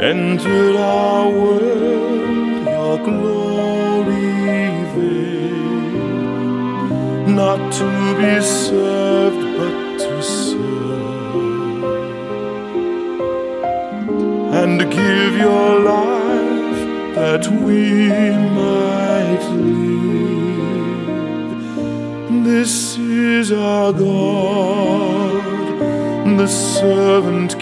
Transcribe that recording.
entered our world, your glory veiled, not to be served but to serve, and give your life that we might live. This is our God, the servant